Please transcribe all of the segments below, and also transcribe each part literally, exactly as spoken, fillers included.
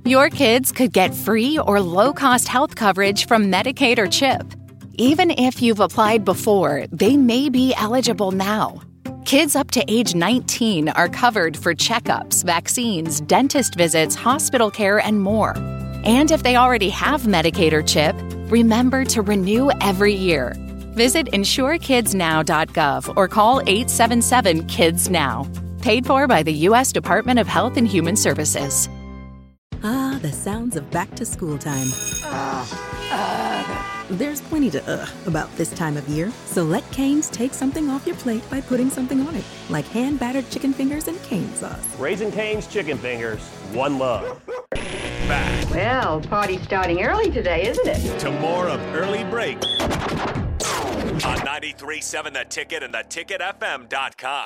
Your kids could get free or low-cost health coverage from Medicaid or CHIP. Even if you've applied before, they may be eligible now. Kids up to age nineteen are covered for checkups, vaccines, dentist visits, hospital care, and more. And if they already have Medicaid or CHIP, remember to renew every year. Visit insure kids now dot gov or call eight seven seven, kids now. Paid for by the U S Department of Health and Human Services. Ah, the sounds of back-to-school time. Uh, uh, There's plenty to uh about this time of year, so let Cane's take something off your plate by putting something on it, like hand-battered chicken fingers and cane sauce. Raising Cane's Chicken Fingers, one love. Back. Well, party's starting early today, isn't it? To more of Early Break on ninety-three point seven The Ticket and the ticket f m dot com.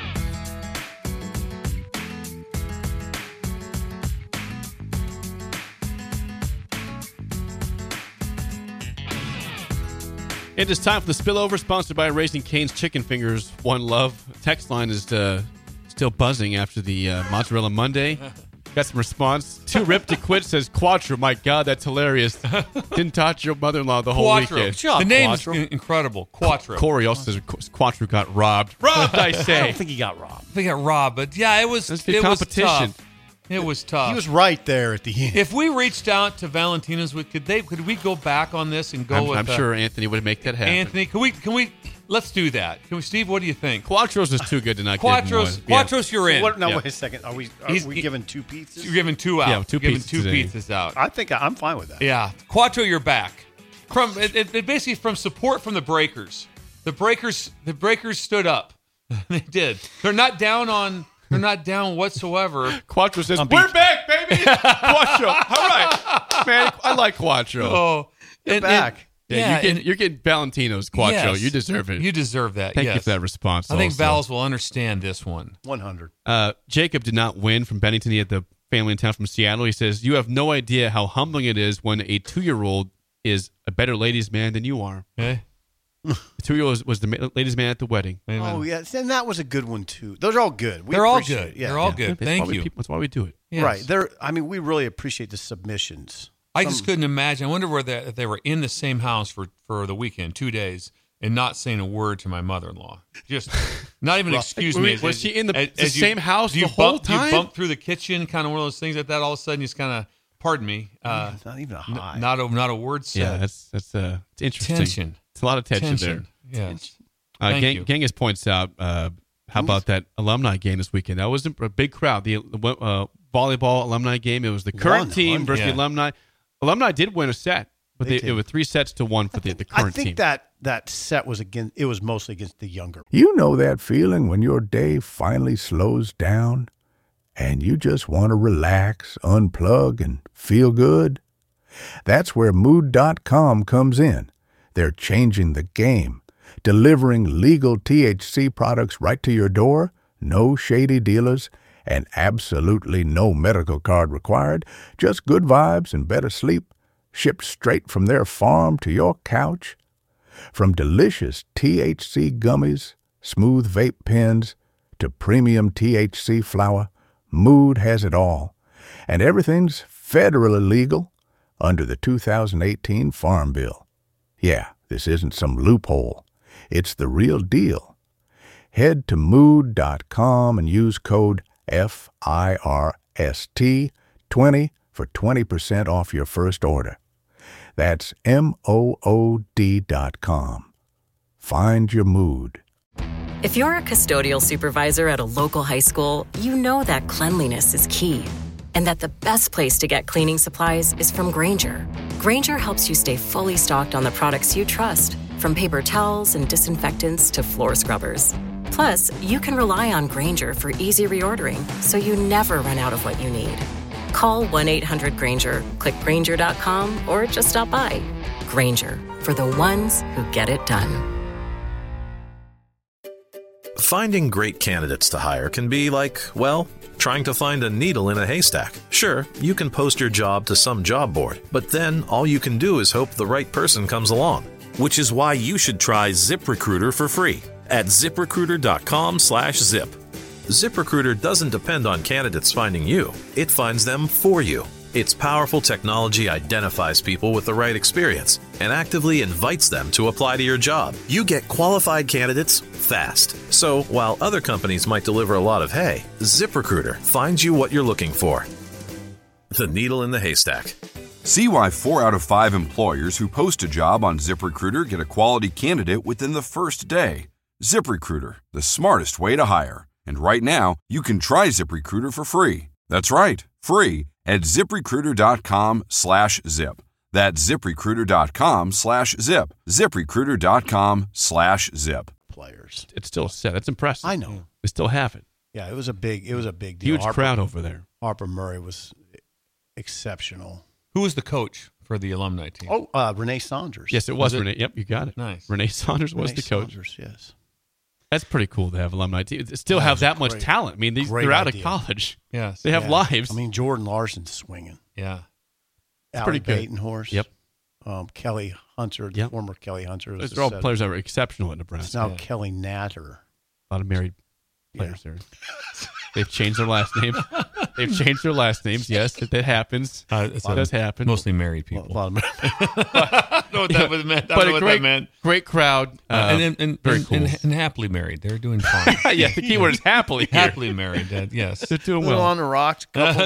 It is time for the Spillover, sponsored by Raising Cane's Chicken Fingers, one love. Text line is uh, still buzzing after the uh, Mozzarella Monday. Got some response. Too ripped to quit says Quattro. My God, that's hilarious. Didn't touch your mother-in-law the whole Quattro. weekend. Job, the name is incredible. Quattro. Corey also says Quattro got robbed. Robbed, I say. I don't think he got robbed. I think he got robbed, but yeah, it was That's it good was competition. tough. It was tough. He was right there at the end. If we reached out to Valentina's, we- could they? Could we go back on this and go I'm, with? I'm uh, sure Anthony would make that happen. Anthony, can we? Can we? Let's do that. Can we, Steve? What do you think? Quattro's is too good to not Quattro's. give him one. Quattro's, you're in. What, no, Yeah. wait a second. Are we are He's- we he- giving two pizzas? You're giving two out. Yeah, two You're giving pizzas two today. pizzas out. I think I, I'm fine with that. Yeah, Quattro, you're back. From it, it, it basically from support from the Breakers. The Breakers, the Breakers stood up. They did. They're not down on. They're not down whatsoever. Quattro says, I'm "We're beat. back, baby." Quattro, all right, man. I like Quattro. Oh, You're and- back. and- Yeah, yeah, you're, getting, and- you're getting Valentino's Quattro. Yes. You deserve it. You deserve that. Thank yes. you for that response. I think also. Val's will understand this one. one hundred. Uh, Jacob did not win from Bennington. He had the family in town from Seattle. He says, "You have no idea how humbling it is when a two-year-old is a better ladies' man than you are." Okay. The two-year-old was, was the ma- ladies' man at the wedding. Amen. Oh, yes. And that was a good one, too. Those are all good. We They're all appreciate good. it. Yeah. They're all Yeah. good. That's Thank why we- you. That's why we do it. Yes. Right. They're, I mean, we really appreciate the submissions. I Some- just couldn't imagine. I wonder where they, if they were in the same house for, for the weekend, two days, and not saying a word to my mother-in-law. Just not even excuse me. Wait, was she in the- as- the as you- same house do you the whole bump, do you time? bump through the kitchen, kind of one of those things like that. All of a sudden, you just kind of, pardon me, uh, It's not even a n- high. not a not a word said. Yeah, that's that's uh, it's interesting. Tension. It's a lot of tension, Tension. there. Yes. Uh, Thank Gang, you. Genghis points out, uh, how about that alumni game this weekend? That was a big crowd. The uh, volleyball alumni game. It was the current One team hundred. versus Yeah. the alumni. Alumni did win a set, but They they, did. it was three sets to one for the, the I current think team. that that set was against, it was mostly against the younger. You know that feeling when your day finally slows down and you just want to relax, unplug, and feel good? That's where Mood dot com comes in. They're changing the game, delivering legal T H C products right to your door, no shady dealers, and absolutely no medical card required, just good vibes and better sleep, shipped straight from their farm to your couch. From delicious T H C gummies, smooth vape pens, to premium T H C flower, Mood has it all. And everything's federally legal under the two thousand eighteen Farm Bill. Yeah, this isn't some loophole. It's the real deal. Head to Mood dot com and use code F I R S T twenty for twenty percent off your first order. That's M O O D dot com. Find your mood. If you're a custodial supervisor at a local high school, you know that cleanliness is key, and that the best place to get cleaning supplies is from Grainger. Grainger helps you stay fully stocked on the products you trust, from paper towels and disinfectants to floor scrubbers. Plus, you can rely on Grainger for easy reordering, so you never run out of what you need. Call one eight hundred Grainger, click Grainger dot com, or just stop by. Grainger, for the ones who get it done. Finding great candidates to hire can be like, well, trying to find a needle in a haystack. Sure, you can post your job to some job board, but then all you can do is hope the right person comes along. Which is why you should try ZipRecruiter for free at ziprecruiter dot com slash zip. ZipRecruiter doesn't depend on candidates finding you. It finds them for you. Its powerful technology identifies people with the right experience and actively invites them to apply to your job. You get qualified candidates fast. So while other companies might deliver a lot of hay, ZipRecruiter finds you what you're looking for. The needle in the haystack. See why four out of five employers who post a job on ZipRecruiter get a quality candidate within the first day. ZipRecruiter, the smartest way to hire. And right now, you can try ZipRecruiter for free. That's right, free at ZipRecruiter.com slash zip. That's ZipRecruiter.com slash zip. ZipRecruiter.com slash zip. Players. It's still set. That's impressive. I know. They still have it. Yeah, it was a big. It was a big deal. Huge Harper, crowd over there. Harper Murray was exceptional. Who was the coach for the alumni team? Oh, uh, Renee Saunders. Yes, it was, was it? Renee. Yep, you got it. Nice. Renee Saunders was Renee the coach. Saunders, yes. That's pretty cool to have alumni teams. Still that have that great, much talent. I mean, these, they're out idea. of college. Yes. They have yeah. lives. I mean, Jordan Larson's swinging. Yeah. It's pretty good. Batenhorse. Yep. Um, Kelly Hunter, yep. former Kelly Hunter. Those are all players that were exceptional at Nebraska. It's now yeah. Kelly Natter. A lot of married players yeah. there. They've changed their last name. They've changed their last names. Yes, that, that happens. Uh, it does happen. Mostly married people. A lot of married I don't know what that yeah. meant. I but don't know a what great, that meant. Great crowd. Uh, uh, and, and, and, very and, cool. and, and happily married. They're doing fine. yeah, the key word is happily. Here. Happily married. Uh, yes. They're doing well. On the rocks. Uh,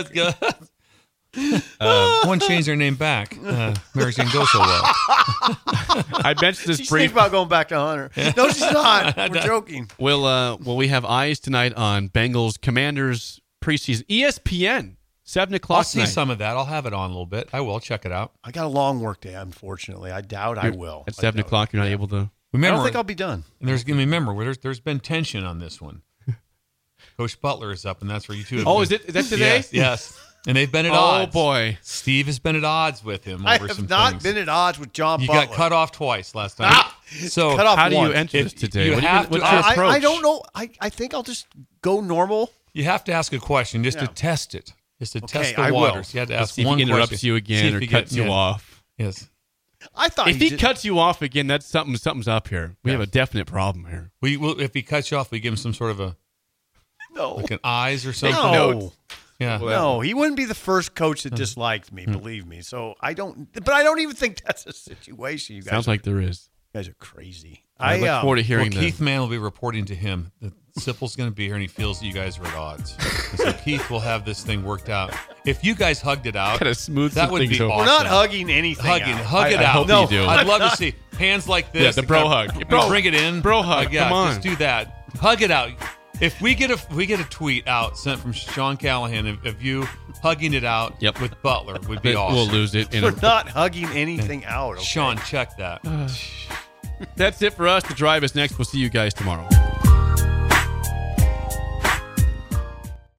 uh, one changed their name back. Uh, Mary Jane goes so well. I mentioned this she's brief. She's about going back to Hunter. No, she's not. We're joking. Will uh, will we have eyes tonight on Bengals Commanders preseason? E S P N, seven o'clock. I'll see night. some of that. I'll have it on a little bit. I will check it out. I got a long work day. Unfortunately, I doubt you're, I will. At seven o'clock, you're not able to. Remember, I don't think I'll be done. And there's gonna remember there's there's been tension on this one. Coach Butler is up, and that's where you two. Have oh, been. is it? Is that today? Yes. yes. And they've been at oh, odds. Oh boy, Steve has been at odds with him. Over I have some not things. been at odds with John. You Butler. got cut off twice last time. Ah, so cut off how do once. you enter this today? You what have you, to, what's your I, approach? I don't know. I, I think I'll just go normal. You have to ask a question just yeah. to test it. Just to okay, test the I waters. Will. You have to ask see one if he interrupts question. you again or he cuts get, you yeah. off. Yes. I thought if he, he did. cuts you off again, that's something. Something's up here. We yeah. have a definite problem here. We will if he cuts you off, we give him some sort of a no, like an eyes or something. No. Yeah. No, he wouldn't be the first coach that disliked me, believe me. So I don't, but I don't even think that's a situation. You guys Sounds are, like there is. You guys are crazy. I, I look um, forward to hearing well, Keith the, Mann will be reporting to him that Sipple's going to be here and he feels that you guys are at odds. And so Keith will have this thing worked out. If you guys hugged it out, Gotta smooth that some would things be over. awesome. We're not hugging anything. Hugging, out. hug it I, I out. hope no, you do. I'd love to see hands like this. Yeah, the bro hug. We Bro, bring it in. Bro hug. Like, yeah, Come on. just do that. Hug it out. If we get a we get a tweet out sent from Sean Callahan of, of you hugging it out Yep. with Butler would be awesome. We'll lose it. In We're a, not hugging anything out. Okay? Sean, check that. That's it for us. The drive is next. We'll see you guys tomorrow.